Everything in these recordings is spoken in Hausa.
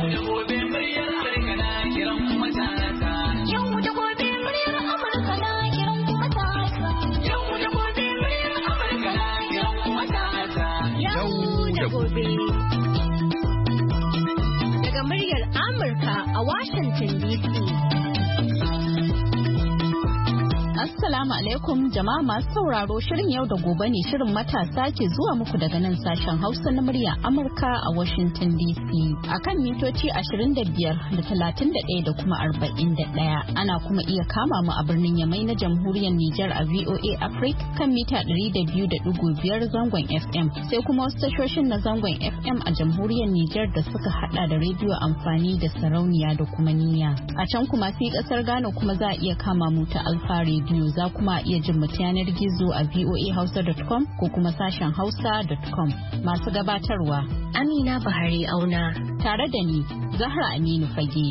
Daga muryar Amurka a Washington DC. Assalamu alaikum jama'a masu sauraro, shirin yau da gobe ne shirin matasa ke zuwa muku daga nan sashen Hausa na murya Amurka a Washington DC akan mitoci 25 da 31 da kuma 41. Ana kuma iya kama mu a birnin Yamai na Jamhuriyar Nijar a VOA Africa kan mita 200.5 zangon FM, sai kuma wasu tashoshin na zangon FM a Jamhuriyar Nijar da suka hada da rediyo amfani da sarauniya da kuma niyya. A can kuma sai kasar Ghana kuma za a iya kama mu ta Alfa Radio. Za kuma iya jin mu yanar gizo a voahausa.com ko kuma sashen hausa.com. Masu gabatarwa Amina Bahari Auna tare da ni Zahra Aminu Fage.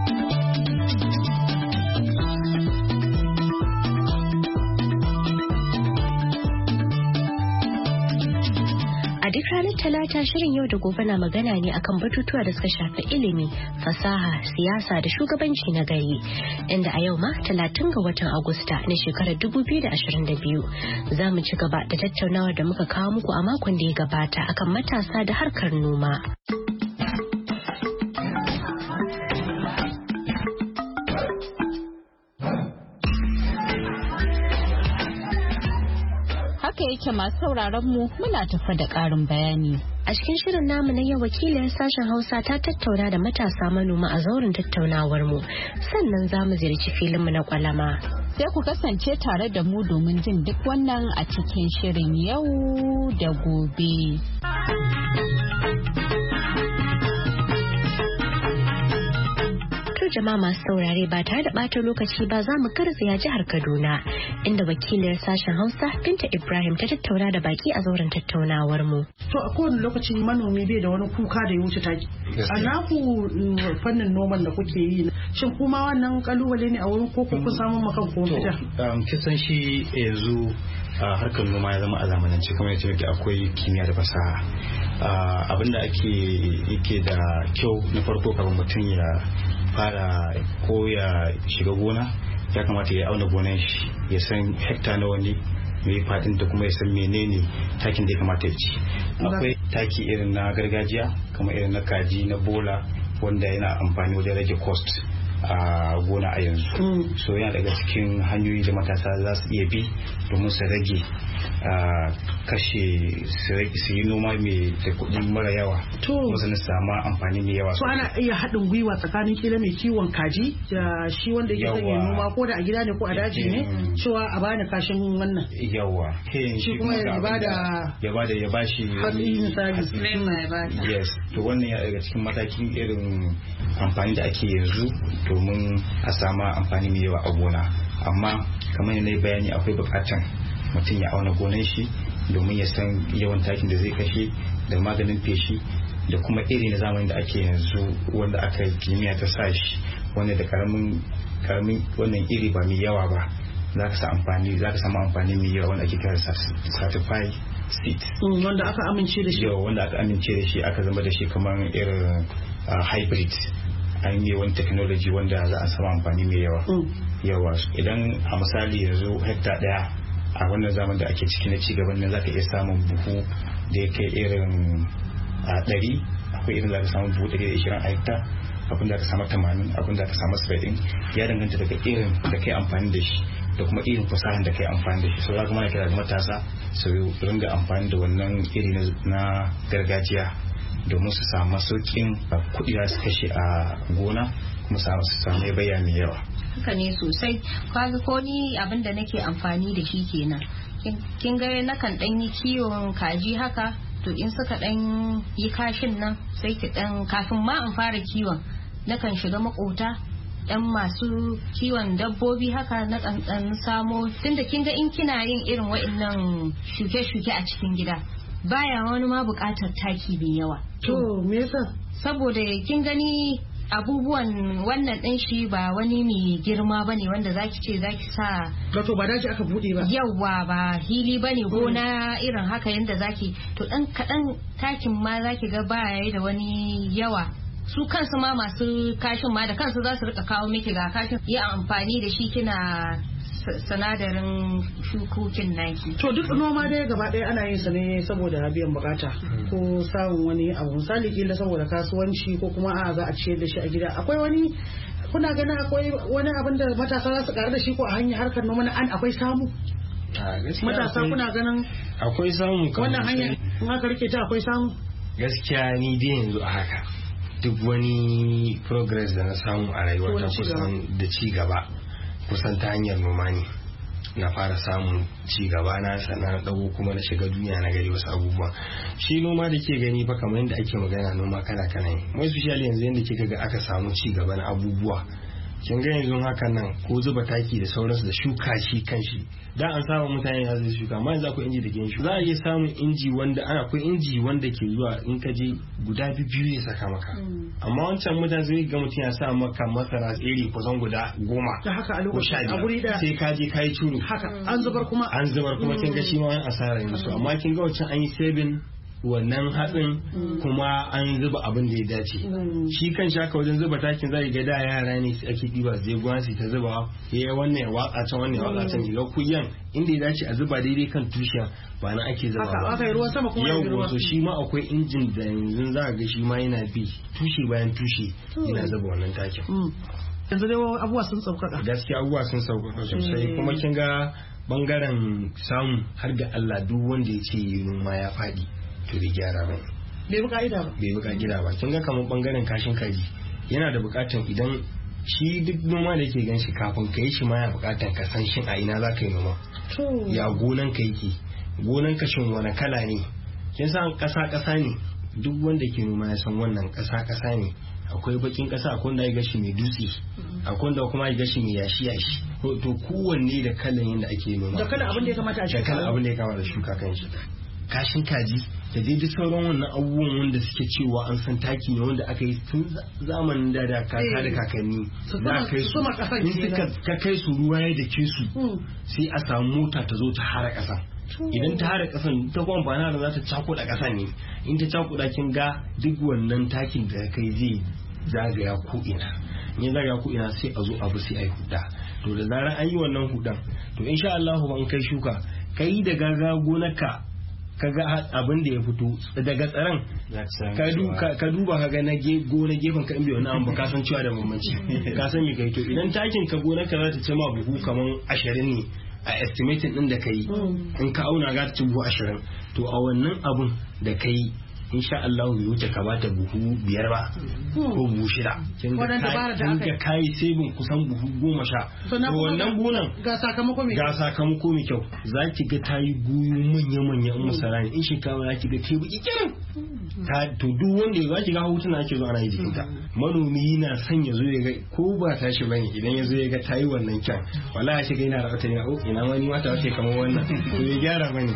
Duk ranar Talata shirin yau da gobe na magana ne akan batutuwa da suka shafi ilimi, fasaha, siyasa da shugabanci na gari. Inda a yau ma 30 ga watan Agusta na shekarar 2022 za mu ci gaba da tattaunawar da muka kawo muku a makon da ya gabata akan matasa da harkar noma. Haka yake masu sauraron mu muna tafa da ƙarin bayani. A cikin shirin namu na yau wakilin sashen Hausa ta tattauna da matasa manoma a zauren tattaunawar mu. Sannan za mu ziyarci filinmu na kwalama. Sai ku kasance tare da mu domin jin duk wannan a cikin shirin yau da gobe. Jama'a masu saurare ba tare da ɓata lokaci ba za mu garzaya jihar Kaduna inda wakiliyar sashen Hausa Binta Ibrahim ta tattauna da baki a zauren tattaunawar mu. To a kowane lokaci manomi bai da wani kuka da ya wuce taki. A naku fannin noman da kuke yi, shin kuma wannan kalubale ne a wurin ko kun samu makan ko fita? Kisan shi yanzu harkar noma ya zama a zamanance kamar yadda akwai kimiyya da fasaha. Abinda yake da kyau na farko kafin mutum ya fara ko ya shiga gona ya kamata ya auna gonan shi, ya san hekta nawa ne mai fadin da kuma ya san menene takin da ya kamata ya ci. Akwai taki irin na gargajiya kamar irin na kaji na bola wanda yana amfani wajen rage cost a gona a yanzu. So yana daga cikin hanyoyi da matasa za su iya bi domin su rage kashe su yi noma mai da kuɗi mara yawa, wasu na sama amfani mai yawa. So ana iya haɗin gwiwa tsakanin kila mai kiwon kaji da shi wanda yake son ya noma ko da a gida ne ko a daji ne, cewa a bani kashin wannan yawa shi kuma ya bashi hatsi misali. Yes, to wannan ya daga cikin matakin irin amfani da ake yanzu domin a sama amfani mai yawa a gona. Amma kamar yadda bayani akwai bukatan mutum ya auna gonan shi domin ya san yawan takin da zai kashe da maganin feshi da kuma iri na zamani da ake yanzu wanda aka kimiyya ta sa shi, wanda da karamin wannan iri ba mai yawa ba za ka samu amfani mai yawa wanda ake kira certified seed, wanda aka amince da shi. Wanda aka amince da shi aka zama da shi kamar irin hybrid, an yi wani technology wanda za a samu amfani mai yawa. Idan a misali yanzu hekta daya a wannan zaman da ake ciki na cigaban nan zaka iya samun buhu da ya kai irin 100, akwai irin zaka samu buhu 120 a hekta, abin da ka samu 80, abin da ka samu 70, ya danganta daga irin da kai amfani da shi da kuma irin fasahan da kai amfani da shi. So za kuma kira da matasa su ringa amfani da wannan iri na gargajiya domin su samu sauƙin kuɗi da su kashe a gona kuma su samu bayani yawa. Haka ne sosai. Kaga ko ni abin da nake amfani da shi kenan. Kin ga nakan dan yi kiwon kaji haka, to in suka dan yi kashin nan sai ki dan kafin ma in fara kiwon nakan shiga makota dan masu kiwon dabbobi haka na dan samo, tunda kin ga in kina yin irin wa'annan shuke-shuke a cikin gida baya wani ma bukatar taki mai yawa. To me yasa? Saboda kin gani abubuwan wannan din shi ba wani mai girma bane wanda zaki ce zaki sa, wato ba daji aka bude ba, yawa ba hili bane gona irin haka yanda zaki to dan kadan takin ma zaki ga ba yayi da wani yawa su kansu ma masu kashin ma da kansu za su rika kawo miki ga kashin yi amfani da shi kina sinadarin shukokin naki. To duk noma dai gaba ɗaya ana yin sa ne saboda biyan bukata ko samun wani abu, misali kila saboda kasuwanci ko kuma a za a ciyar da shi a gida. Akwai wani, kuna ganin akwai wani abin da matasa za su karu da shi ko a hanyar harkar noma an akwai samu? Matasa kuna ganin akwai samu wannan hanyar in aka rike ta akwai samu? Gaskiya ni dai yanzu a haka duk wani progress da na samu a rayuwa ta kusan da ci gaba kusan ta hanyar noma ne na fara samun ci gaba na sannan dago kuma na shiga duniya na gari wasu abubuwa. Shi noma da ke gani fa kamar yadda ake magana noma kala kala ne, mai especially yanzu yadda kika ga aka samu ci gaba na abubuwa. Kin ga yanzu hakan nan ko zuba taki da sauransu da shuka shi kanshi da an saba mutane ya zai shuka, amma yanzu akwai inji da ke shuka. Za a iya samun inji wanda akwai inji wanda ke zuwa in ka je guda biyu ya saka maka, amma wancan mutane zai ga mutum ya sa maka masara iri kusan guda 10 da haka a lokacin a guri da sai ka je kai curu haka an zubar kuma kin ga shi ma wani asara ne. So amma kin ga wancan an yi saving wannan hatsin kuma an zuba abin da ya dace. Shi kan shaka wajen zuba takin zai ga da yara ne su ake diba zai gwansi ta zuba ya wannan ya watsa can wannan ya watsa can ga kuyan inda ya dace a zuba daidai kan tushen ba na ake zuba ba. Haka ruwan sama kuma yau wato shi ma akwai injin da yanzu za ga shi ma yana bi tushe bayan tushe yana zuba wannan takin. Yanzu dai abubuwa sun sauƙaƙa. Gaskiya abubuwa sun sauƙaƙa sosai kuma kin ga bangaren samu har ga Allah duk wanda ya ce noma ya faɗi to bai gyara ba, bai bi ka'ida ba. Kin ga kamar bangaren kashin kaji yana da bukatan idan shi duk noma da yake gan shi kafin ka yi shi ma ya bukatan ka san shin a ina za ka yi noma, ya gonan ka yake, gonan ka shin wani kala ne. Kin san kasa ne, duk wanda ke noma ya san wannan kasa ne. Akwai bakin kasa, akwai wanda ya gashi mai dutse, akwai wanda kuma ya gashi mai yashi. To kowanne da kalan yadda ake noma, da kalan abin da ya kamata a shuka, da kalan abin da ya kamata shuka kan shi. Kashin kaji da dai duk sauran wannan abubuwan wanda suke cewa an san taki ne wanda aka yi tun zamanin da kaka da kakanni za kai su in suka kai su ruwa ya dake su sai a samu mota ta zo ta hara kasa. Idan ta hara kasan ta kuma bana da za ta cakuɗa kasa ne, in ta cakuɗa kin ga duk wannan takin da kai zai zagaya ko ina, in ya zagaya ko ina sai a zo abu sai a yi huda. To da zarar an yi wannan hudan to insha Allah ban kai shuka kai da gaga gonarka kaga abin da ya fito daga tsaron ka duba kaga na gona gefen ka in bai wani abu ka san cewa da mamaci ka san me kai. To idan takin ka gona ka za ta ci ma buhu kaman 20 ne a estimating din da kai, in ka auna za ta ci buhu 20. To a wannan abun da kai insha Allah bai wuce ka bata buhu 5 ba ko buhu 6. Kin ga kai saving kusan buhu 10. To wannan gonan ga sakamako mai kyau zaki ga tayi goyo manya in masara ne, in shekara zaki ga kai baki kirin to duk wanda ya zaki ga hutuna ake zo ana yi jikinta. Manomi yana son ya zo ya ga ko ba tashi bane, idan ya zo ya ga tayi wannan kyan wallahi shi ga yana rawata ne ina wani mata wace kamar wannan to ya gyara bane.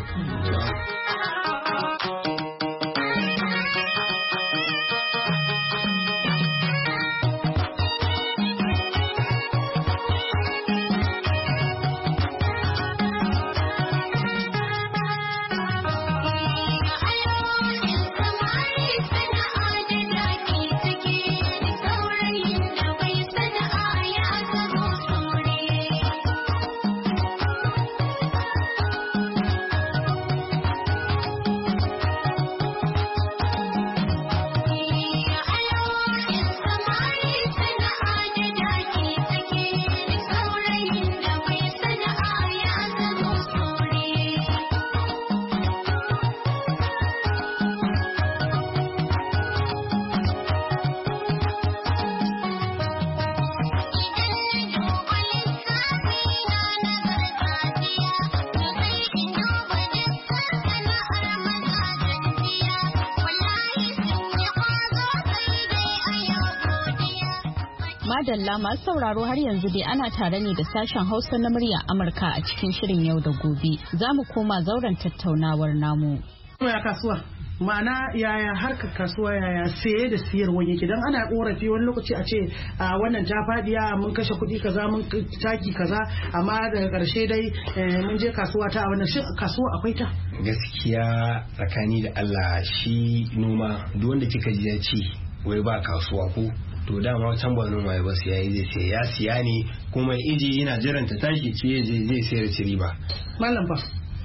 Madalla masu sauraro har yanzu dai ana tare ne da sashen Hausa na murya Amurka a cikin shirin yau da gobe. Za mu koma zauren tattaunawar namu. Ya kasuwa, ma'ana yaya harkar kasuwa, yaya saye da siyarwa yake, dan ana korafi wani lokaci a ce a wannan ta fadiya mun kashe kuɗi kaza mun taki kaza amma daga ƙarshe dai mun je kasuwa ta wannan. Shin kasuwa akwai ta? Gaskiya tsakani da Allah shi noma duk wanda kika ji ya ce wai ba kasuwa ko to dama can ba noma ya ba sai ya siya ne kuma iji yana jiran ta tashi ce zai sayar ci riba. Malam ba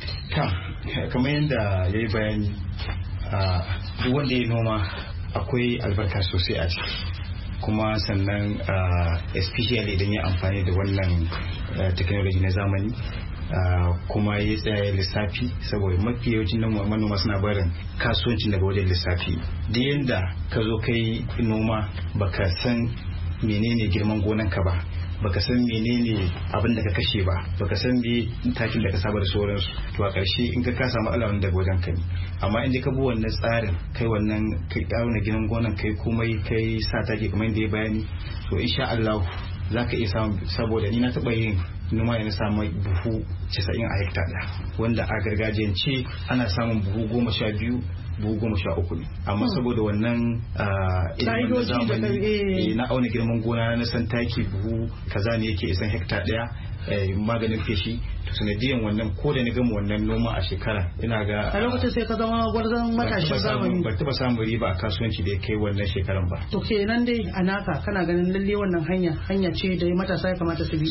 kamar yadda ya yi bayani duk wanda ya noma akwai albarka sosai a ciki kuma sannan especially idan ya amfani da wannan technology na zamani kuma ya tsaya lissafi saboda mafi yawancin manoma suna barin kasuwancin daga wajen lissafi da yadda ka zo kai noma baka san menene girman gonanka ba baka san menene abin da ka kashe ba baka san me takin da ka saba da sauransu to a ƙarshe in ka samu alawan daga wajen ka ne amma in ka bi wannan tsarin kai wannan kai ƙaruna ginin gonan kai komai kai sa take kamar yadda ya bayani to insha Allah za ka iya samun saboda ni na taɓa yin noma da na samu buhu 90 a hekta ɗaya wanda a gargajiyance ana samun buhu 12 buhu 13 ne amma saboda wannan ilimin zamani na auna girman gona na san taki buhu kaza ne yake isan hekta ɗaya maganin feshi to sanadiyan wannan ko da ni gama wannan noma a shekara ina ga a lokacin sai ka zama gwarzon matashin zamani ba taba samun riba a kasuwanci da ya kai wannan shekaran ba to kenan dai a naka kana ganin lalle wannan hanya ce da matasa ya kamata su bi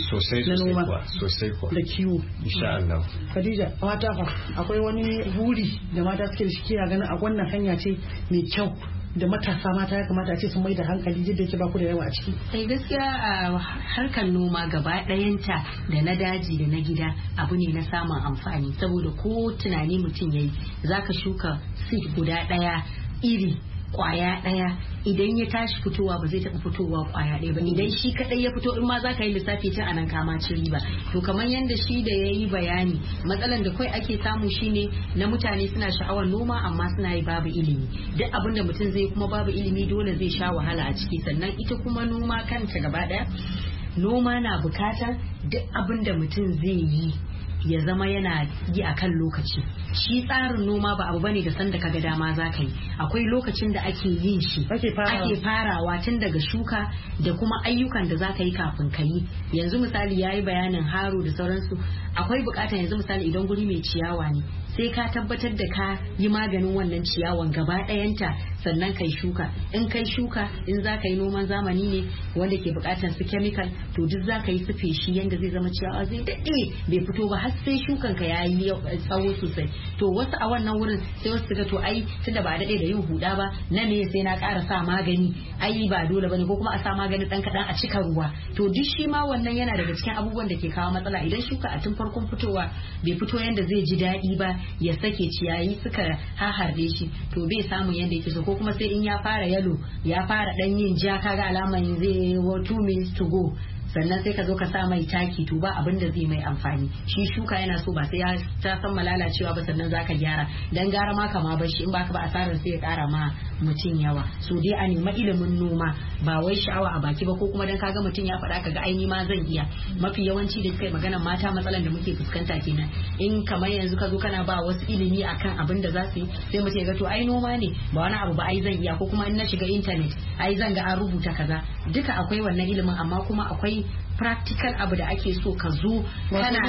sosai kuwa da kiwo insha Allah. Khadija mata fa akwai wani buri da mata suke da shi kina ganin a wannan hanya ce mai kyau da matasa mata ya kamata a ce sun mai da hankali yadda yake ba ku da yawa a ciki. Gaskiya a harkar noma gaba ɗayanta da na daji da na gida abu ne na samun amfani saboda ko tunani mutum yayi zaka shuka seed guda ɗaya iri kwaya ɗaya idan ya tashi fitowa ba zai taɓa fitowa kwaya ɗaya ba idan shi kaɗai ya fito in ma za ka yi lissafi tun anan kama ci riba to kamar yadda shi da ya yi bayani matsalan da kawai ake samu shine na mutane suna sha'awar noma amma suna yi babu ilimi duk abin da mutum zai kuma babu ilimi dole zai sha wahala a ciki sannan ita kuma noma kanta gaba ɗaya noma na bukatar duk abin da mutum zai yi ya zama yana yi a kan lokaci shi tsarin noma ba abu bane da sanda kaga dama za ka yi akwai lokacin da ake yin shi ake farawa tun daga shuka da kuma ayyukan da za ka yi kafin ka yi yanzu misali ya yi bayanin haro da sauransu akwai bukatar yanzu misali idan guri mai ciyawa ne sai ka tabbatar da ka yi maganin wannan ciyawan gaba ɗayanta sannan kai shuka in kai shuka in za ka yi noman zamani ne wanda ke bukatar su chemical to duk za ka yi su feshi yanda zai zama ciyawa zai daɗe bai fito ba har sai shukan ka yayi tsawo sosai to wasu a wannan wurin sai wasu ga to ai tunda ba daɗe da yin huda ba na me sai na ƙara sa magani ai ba dole bane ko kuma a sa magani dan kaɗan a cika ruwa to duk shi ma wannan yana daga cikin abubuwan da ke kawo matsala idan shuka a tun farkon fitowa bai fito yanda zai ji daɗi ba ya sake ciyayi suka haharde shi to bai samu yanda yake so ko kuma sai in ya fara yalo ya fara dan yin ja kaga alaman zai 2 minutes to go sannan sai ka zo ka sa mai taki to ba abin da zai mai amfani shi shuka yana so ba sai ya ta san malalacewa ba sannan zaka gyara dan gara ma kama ba shi in baka ba asarar sai ya kara ma mutum yawa so dai a nemi ilimin noma ba wai sha'awa a baki ba ko kuma dan kaga mutum ya faɗa kaga ai ni ma zan iya mafi yawanci da suka yi magana mata matsalan da muke fuskanta kenan in kamar yanzu ka zo kana ba wasu ilimi akan abin da za su yi sai mutum ya ga to ai noma ne ba wani abu ba ai zan iya ko kuma in na shiga internet ai zan ga an rubuta kaza duka akwai wannan ilimin amma kuma akwai practical abu da ake so ka zo kana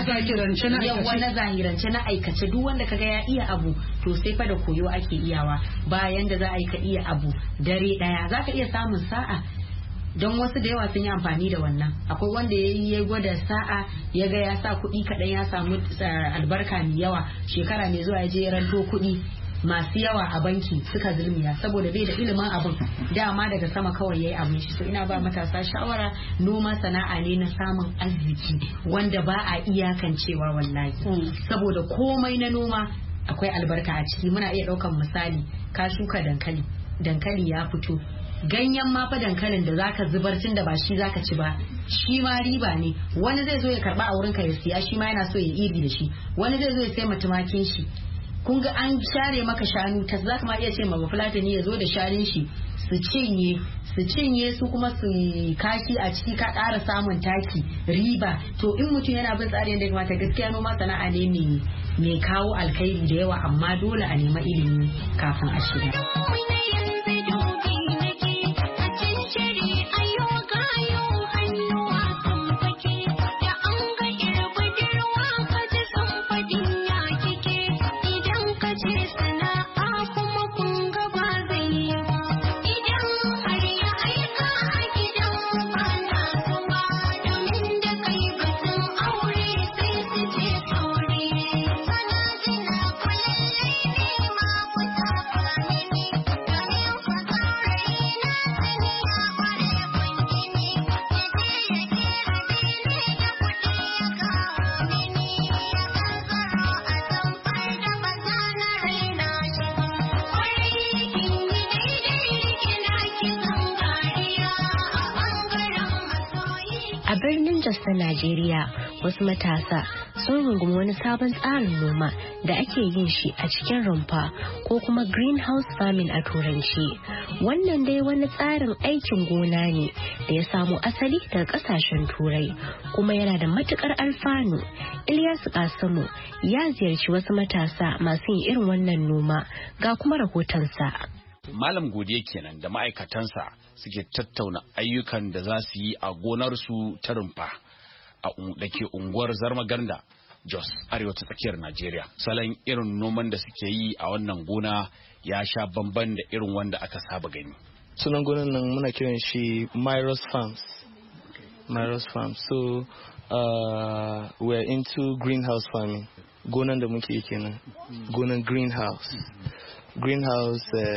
wani zahirance na aikace duk wanda kaga ya iya abu to sai fa da koyo ake iyawa bayan da za a yi ka iya abu dare daya zaka iya samun sa'a don wasu da yawa sun yi amfani da wannan akwai wanda ya gwada sa'a ya ga ya sa kuɗi kaɗan ya samu albarka mai yawa shekara mai zuwa ya je ya ranto kuɗi masu yawa a banki suka zulmiya saboda bai da ilimin abin dama daga sama kawai yayi abin shi to ina ba matasa shawara noma sana'a ne na samun arziki wanda ba a iyakancewa wallahi saboda komai na noma akwai albarka a ciki muna iya daukan misali ka shuka dankali ya fito ganyen ma fa dankalin da zaka zubar tun da ba shi zaka ci ba shi ma riba ne wani zai zo ya karba a wurinka ya siya shi ma yana so ya iri da shi wani zai zo ya sai tumakin shi kun ga an share maka shanu ta za ka ma iya ce ma bafulatani ya zo da shanun shi su cinye su kuma su kashi a ciki ka ƙara samun taki riba to in mutum yana bin tsarin da ya kamata gaskiya noma sana'a ne mai kawo alkhairi da yawa amma dole a nema ilimi kafin a shiga. Jos na Najeriya, wasu matasa sun rungumi wani sabon tsarin noma da ake yin shi a cikin rumfa ko kuma greenhouse farming a turanci. Wannan dai wani tsarin aikin gona ne da ya samo asali daga kasashen turai kuma yana da matukar alfanu. Ilyasu Kasimu ya ziyarci wasu matasa masu yin irin wannan noma, ga kuma rahotonsa. Malam Godiya kenan da ma'aikatansa suke tattauna ayyukan da za su yi a gonarsu ta rumfa da ke unguwar Zarmaganda, Jos, arewa ta tsakiyar Najeriya. Salon irin noman da suke yi a wannan gona ya sha bamban da irin wanda aka saba gani. Sunan gonan nan muna kiran shi Myros Farms. Myros Farms. So we're into greenhouse farming. Gonan da muke kenan. Gonan greenhouse. Greenhouse,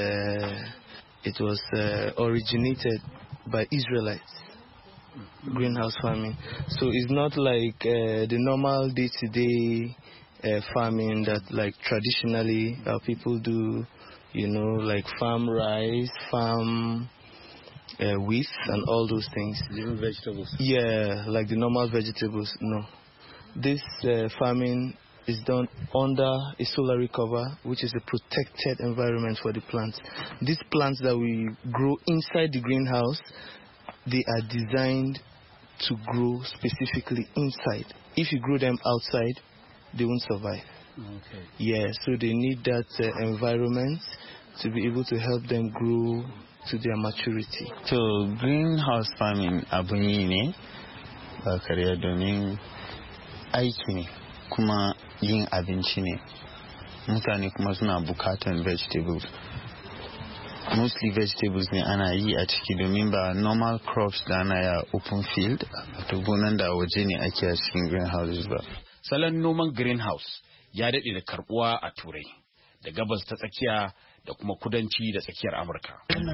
it was originated by Israelites. Greenhouse farming. So it's not like the normal day-to-day farming that like traditionally people do, you know, like farm rice, farm wheat and all those things. Even vegetables? Yeah, like the normal vegetables, no. This farming is done under a solar cover, which is a protected environment for the plants. These plants that we grow inside the greenhouse, they are designed to grow specifically inside. If you grow them outside, they won't survive. Okay. Yeah, so they need that environment to be able to help them grow to their maturity. So greenhouse farming abu ne ba kariya domin aiki ne kuma yin abinci ne. Mutane kuma suna bukatan vegetables. Mostly vegetables ne ana yi a ciki domin ba normal crops da ana ya open field to gonan da waje ne ake a cikin greenhouses ba. Salon noman greenhouse ya daɗe da karbuwa a Turai, da gabas ta tsakiya da kuma kudanci da tsakiyar Amurka.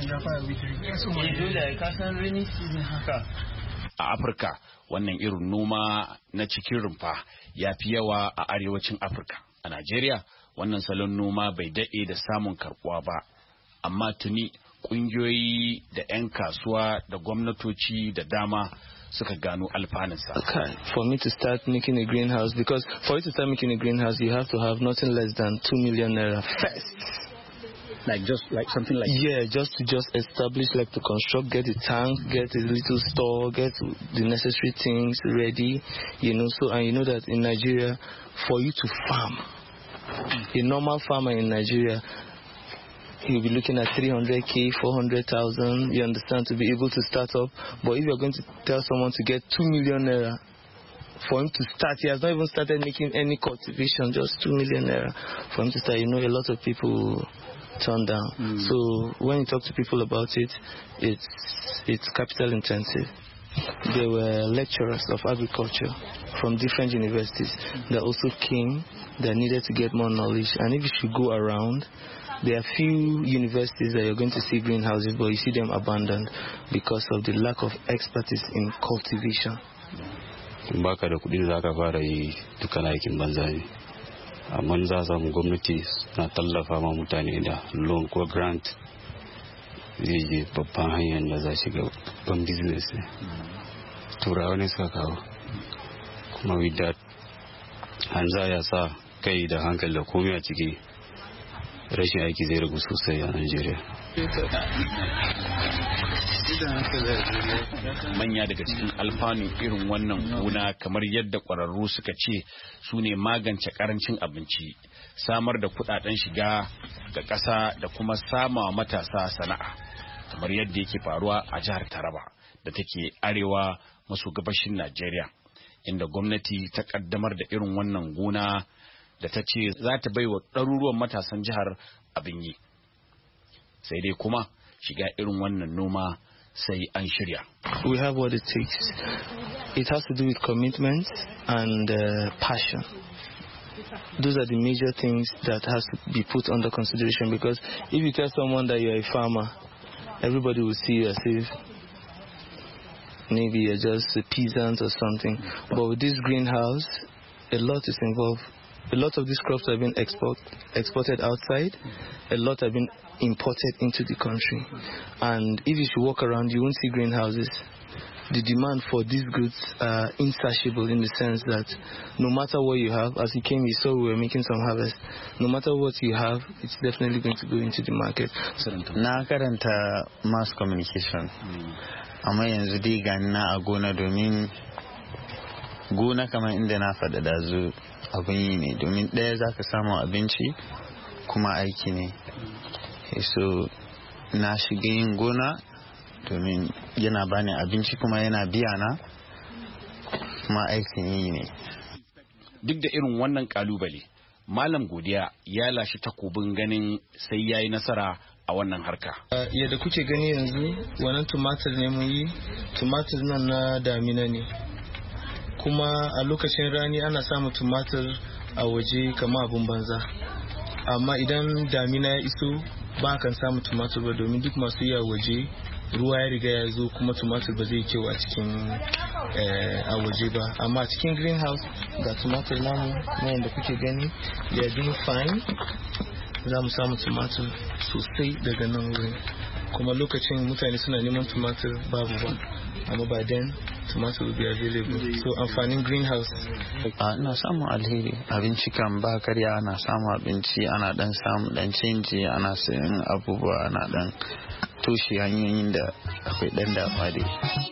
A Afirka, wannan irin noma na cikin rumfa ya fi yawa a arewacin Afirka. A Najeriya, wannan salon noma bai daɗe da samun karbuwa ba, amma tuni ƙungiyoyi da 'yan kasuwa da gwamnatoci da dama suka gano alfanunsa. Okay, for me to start making a greenhouse, because for you to start making a greenhouse, you have to have nothing less than 2 million naira first. Like something like yeah, just to establish, like to construct, get a tank, get a little store, get the necessary things ready, you know. So, and you know that in Nigeria, for you to farm, a normal farmer in Nigeria, he'll be looking at 300k, 400,000, you understand, to be able to start up. But if you're going to tell someone to get 2 million naira for him to start, he has not even started making any cultivation, just 2 million naira for him to start. You know, a lot of people turn down. So when you talk to people about it, it's capital intensive. There were lecturers of agriculture from different universities that also came, that needed to get more knowledge. And if you should go around, there are few universities that you're going to see greenhouses, but you see them abandoned because of the lack of expertise in cultivation. Baka da kudi da aka fara yi dukkan aikin banza ne. Amma za a samu gwamnati na tallafa ma mutane da loan ko grant, zai je babban hanyar da za shiga babban business ne. Turawa ne suka kawo. Kuma with that, an za ya sa kai da hankali da komai a ciki, rashin aiki zai ragu sosai a Najeriya. Manya daga cikin alfanun irin wannan gona, kamar yadda ƙwararru suka ce, su ne magance ƙarancin abinci, samar da kuɗaɗen shiga ga ƙasa da kuma samawa matasa sana'a, kamar yadda yake faruwa a jihar Taraba da take arewa maso gabashin Najeriya, inda gwamnati ta ƙaddamar da irin wannan gona da ta ce za ta bai wa ɗaruruwan matasan jihar abin yi. Sai dai kuma shiga irin wannan noma sai an shirya. We have what it takes. It has to do with commitment and passion. Those are the major things that has to be put under consideration, because if you tell someone that you're a farmer, everybody will see you as if maybe you're just a peasant or something. But with this greenhouse, a lot is involved. A lot of these crops have been exported outside. A lot have been imported into the country. And if you should walk around, you won't see greenhouses. the demand for these goods are insatiable in the sense that no matter what you have, as you came, you saw we were making some harvest. No matter what you have, it's definitely going to go into the market. Na karanta mass communication. Amma yanzu dai gani na a gona domin gona kamar inda na faɗa da zu abin yi ne domin ɗaya za ka samu abinci kuma aiki ne. So na shiga yin gona domin yana bani abinci kuma yana biya na kuma aikin yi ne. Duk da irin wannan kalubale, Malam Godiya ya lashe takobin ganin sai yayi nasara a wannan harka. Yadda kuke gani yanzu wannan tumatir ne mun yi, tumatir nan na damina ne. Kuma a lokacin rani ana samun tumatir a waje kama abun banza. Amma idan damina ya iso ba kan samu tumatir ba domin duk masu yi a waje ruwa ya riga ya zo kuma tumatir ba zai kyau a cikin a waje ba. Amma a cikin greenhouse ga tumatir namu na yadda kuke gani they are doing fine. Za mu samu tumatir sosai daga nan wurin. Kuma lokacin mutane suna neman tumatir babu ba. Amma by then tomato will be available. So amfanin greenhouse. Ina samun alheri, abinci kan ba karya, ana samun abinci, ana dan samun dan canji, ana sayan abubuwa, ana dan toshe hanyoyin da akwai dan damuwa dai.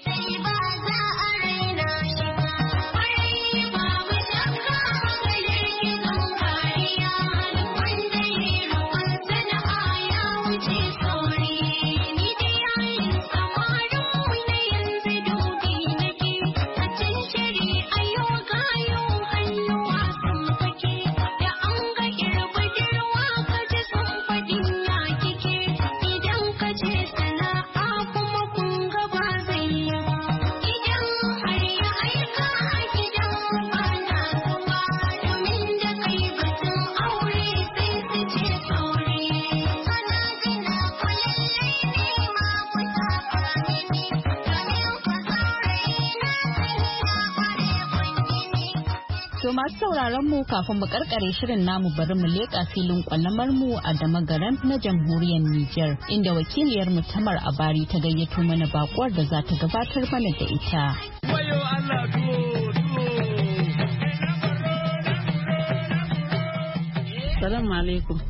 To masu sauraron mu kafin mu karkare shirin namu bari mu leƙa filin kwallamar mu a Damagaran na jamhuriyar Nijar inda wakiliyar mu Tamar Abari ta gayyato mana bakuwar da za ta gabatar mana da ita. Assalamu alaikum.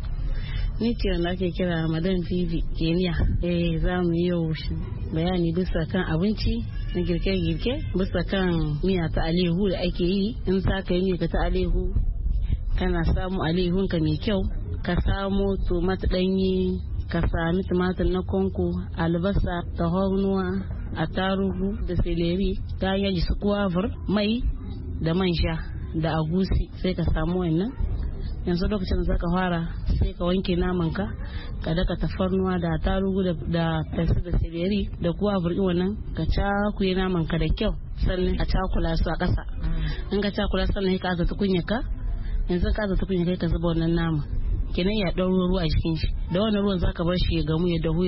Ni ce wanda ake kira Madan Vivi Kenya. Za mu yi yau bayani bisa kan abinci na girke-girke bisa kan miya ta alehu da ake yi. In za ka yi miya ta alehu kana samu alehunka mai kyau, ka samu tomat ɗanyi, ka sami tumatir na konko, albasa, tahornuwa, attarugu da seleri, ta yaji su kuwavur, mai da man sha da agusi, sai ka samu wannan. Yanzu lokacin da zaka fara sai ka wanke namanka, ka daka tafarnuwa da tarugu da tafi da seleri da kuwa burki wannan ka cakuye namanka da kyau, sannan a cakula su a ƙasa. In ka cakula sannan ka aza tukunya ka, yanzu ka aza tukunya kai ka zuba wannan nama, kenan ya ɗau ruwa a cikin shi. Da wannan ruwan zaka bar shi ya gamu ya dahu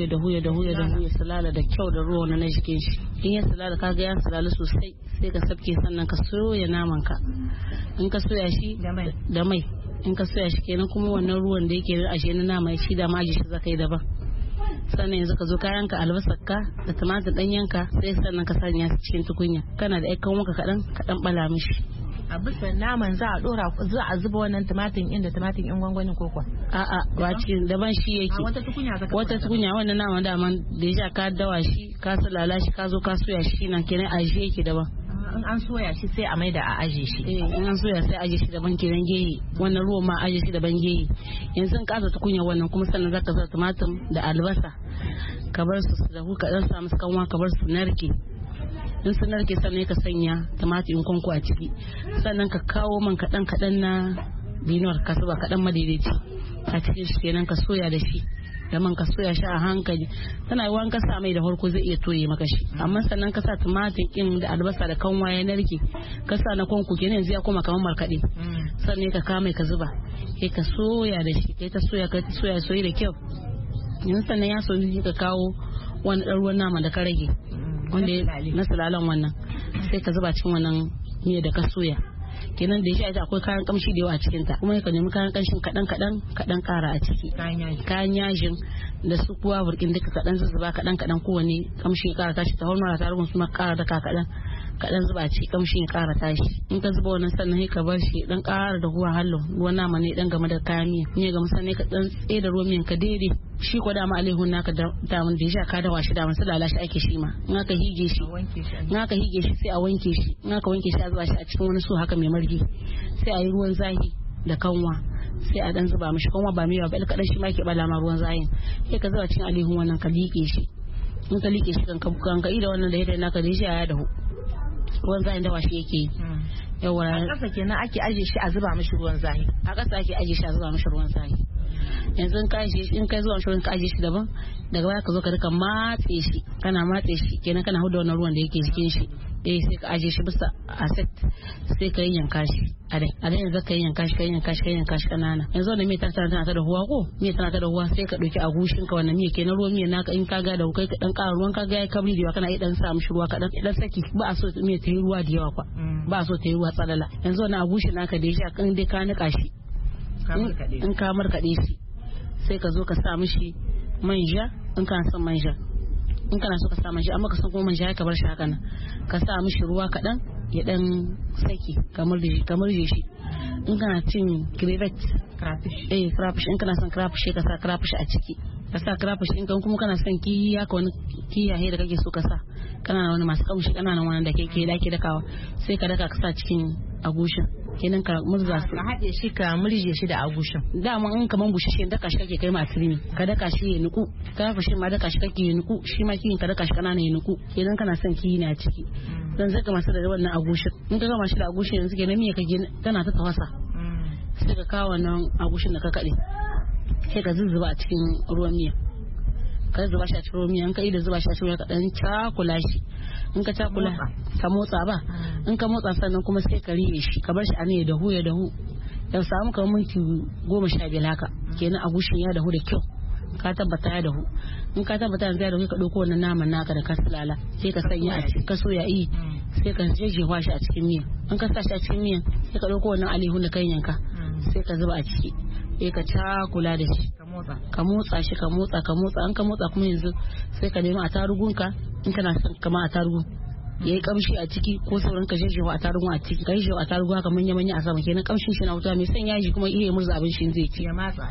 ya sulala da kyau da ruwa na jikin shi. In ya sulala kaga ya sulala sosai sai ka sabke sannan ka soya namanka. In ka soya shi da mai in ka soya shi kenan kuma wannan ruwan da yake ashe na nama shi da maji shi zaka yi daban. Sannan yanzu ka zo kayan ka albasar ka da tumatir ɗanyen ka sai sannan ka sanya su cikin tukunya, kana da aikan wanka kaɗan bala mishi. A bisa naman za a zuba wannan tumatir inda tumatir in gwangwanin koko? A'a ba cikin daban shi yake. Wata tukunya wannan naman daman da ya ka dawa shi ka sulala shi ka zo ka soya shi nan kenan a shi yake daban. In an soya shi sai a maida a aje shi. In an soya sai aje shi daban kenan gehe, wannan ruwan ma aje shi daban gehe. Yanzu in ka aza tukunya wannan kuma sannan zaka sa tumatir da albasa ka bar su dahu, ka dan sa musu kanwa ka bar su narke. In su narke sannan ka sanya tumatir in konko a ciki, sannan ka kawo man kaɗan na binuwar ka zuba kaɗan madaidaici a cikin shi kenan ka soya da shi. Da man ka soya shi a hankali, tana yi ka sa mai da farko zai iya toye maka shi, amma sannan ka sa tumatir ɗin da albasa da kanwa ya narke ka sa na konko kenan yanzu ya koma kamar markaɗe, sannan ka kama ka zuba kai ka soya da shi, kai ta soya da kyau. Yanzu sannan ya soyu ka kawo wani ɗan ruwan nama da ka rage wanda na sulalan wannan sai ka zuba cikin wannan miya da ka soya. kenan da shi akwai kayan kamshi da yawa a cikin ta kuma ka nemi kayan kamshin kadan kara a ciki kayan yajin da su kuwa burkin duka kadan zuba kadan kowane kamshin ya kara tashi ta hormona ta rugun kuma kara daka kadan zuba ci kamshin ya kara tashi in ka zuba wannan sannan sai ka bar shi dan kara da ruwa hallo ruwan nama ne dan game da kayan miya ne ga musanne ka dan tsaye da ruwan miyan ka daidai shi ko da ma alaihun naka da mun da ya ka dawa shi da mun sai lalashi ake shi ma in aka hige shi sai a wanke shi in aka wanke shi a zuba shi a cikin wani so haka mai margi sai a yi ruwan zahi da kanwa sai a dan zuba mishi kanwa ba mai yawa ba kadan shi ma ke bala ma ruwan zahin sai ka zuba cikin alaihun wannan ka liƙe shi in ka liƙe shi kan ka da wannan da yadda naka da shi ya dahu ruwan zahin dawa shi yake yawa a ƙasa kenan ake aje shi a zuba mishi ruwan zahi a ƙasa ake aje shi a zuba mishi ruwan zahi yanzu in kai zuwa shirin ka aje shi daban daga baya ka zo ka rika matse shi kana matse shi kenan kana huda wannan ruwan da yake cikin shi sai ka aje shi bisa a set sai ka yanka shi a dai yanzu ka yanka shi kanana yanzu wannan miya tana ta da huwa ko miya tana ta da huwa sai ka dauki agushin ka wannan miya kenan ruwan miya naka in ka ga da kai ka dan ƙara ruwan ka ga ya kabri da yawa kana iya dan sa mishi ruwa kadan dan saki ba a so miya ta yi ruwa da yawa kwa ba a so ta yi ruwa tsalala yanzu wannan agushin naka da ya kan dai ka nika shi in ka markaɗe shi sai ka zo ka sa mishi manja in kana son manja in kana so ka sa manja amma ka san kuma manja ka bar shi haka nan ka sa mishi ruwa kaɗan ya ɗan saki kamar shi in kana cin crevet crayfish in kana son crayfish ka sa crayfish a ciki ka sa crayfish in kuma kana son kiyi haka wani kiyaye da kake so ka sa kana wani masu kamshi kana nan wani da ke dakawa sai ka daka ka sa cikin agushin kenan ka murza su ka haɗe shi ka murje shi da agushin dama in kaman bushashe daka shi kake kai ma turmi ka daka shi ya nuku ka fashin ma daka shi kake ya nuku shi ma kiyin ka daka shi kanana ya nuku kenan kana son kiyi na ciki dan zaka masa da wannan agushin in ka gama shi da agushin yanzu kenan miya kake tana ta tawasa sai ka kawo wannan agushin da ka kade sai ka zuzzuba a cikin ruwan miya ka zuba shi a cikin ruwan miya in ka yi da zuba shi a cikin ka dan cakula shi in ka cakula ka motsa ba in ka motsa sannan kuma sai ka riye shi ka bar shi a ne ya dahu ya samu kamar minti 15 haka kenan agushin ya dahu da kyau ka tabbata ya dahu in ka tabbata ya dahu ka dauko wannan naman naka da ka sulala sai ka sanya a cikin ka soya sai ka jejjewa shi a cikin miya in ka sa shi a cikin miya sai ka dauko wannan alihun da kan yanka sai ka zuba a ciki sai ka cakula da shi ka motsa shi an ka motsa kuma yanzu sai ka nemi atarugunka in kana son kama atarugu yayi kamshi a ciki ko sauran ka jejjewa atarugu a ciki kai jewa atarugu haka manya a sama kenan kamshin shi na wuta mai son yaji kuma iya murza abin shi zai ci ya matsa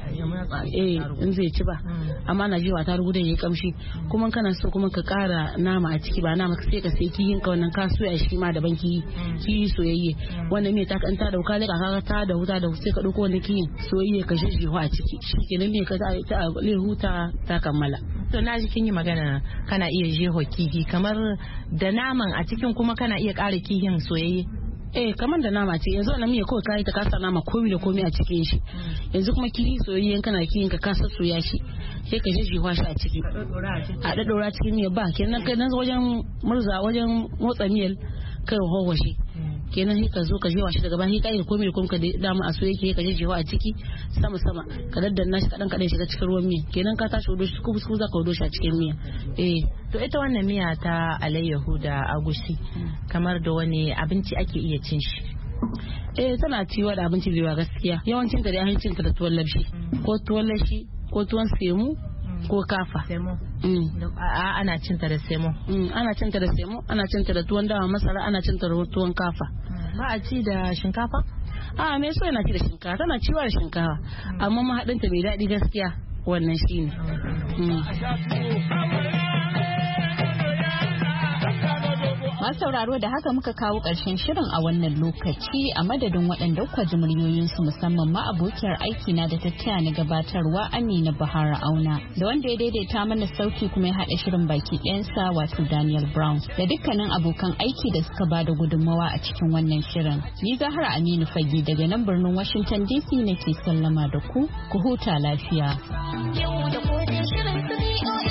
in zai ci ba amma na jewa atarugu da yayi kamshi kuma kana so kuma ka kara nama a ciki ba nama sai ka sai kiyin ka wannan ka soya shi ma daban kiyi soyayye wannan me ta kan ta dauka ne ka ta da wuta da sai ka dauko wannan kiyin soyayye ka jejjewa a ciki shikenan me ka ta huta ta kammala to na ji kin yi magana kana iya jeho kifi kamar da naman a cikin kuma kana iya ƙara kihin soyayye kamar da nama ce yanzu wannan miya kawai kai ta kasa nama komai da komai a cikin shi yanzu kuma kihi soyayyen kana kihin ka kasa soya shi sai ka jejjewa shi a ciki a daddora cikin miya ba kenan kai nan wajen murza wajen motsa miyar kai hawa shi kenan sai ka zo ka jewa shi daga baya kai da komai da komai ka dama a soyayye ka jejjewa a ciki sama ka daddanna shi kadan shiga cikin ruwan miya kenan ka tashi wudo shi ku za ka wudo shi a cikin miya to ita wannan miya ta alayyahu da agushi kamar da wani abinci ake iya cin shi tana ciwa da abinci da gaskiya yawancin ta da abincin ta da tuwon labshi ko tuwon lashi ko tuwon semu ko kafa ana cinta da semo ana cinta da semo ana cinta da tuwon dawa masara ana cinta da tuwon kafa ba a ci da shinkafa me so yana ci da shinkafa tana ciwa da shinkafa amma mahaɗinta mai daɗi gaskiya wannan shine Masu sauraro da haka muka kawo ƙarshen shirin a wannan lokaci a madadin waɗanda kuka ji muryoyinsu musamman ma abokiyar aiki na da tattaya na gabatarwa Amina Bahara Auna da wanda ya daidaita mana sauti kuma ya haɗa shirin baki ɗayansa wato Daniel Brown da dukkanin abokan aiki da suka ba da gudunmawa a cikin wannan shirin. Ni Zahra Aminu Fagi daga nan birnin Washington DC nake sallama da ku huta lafiya.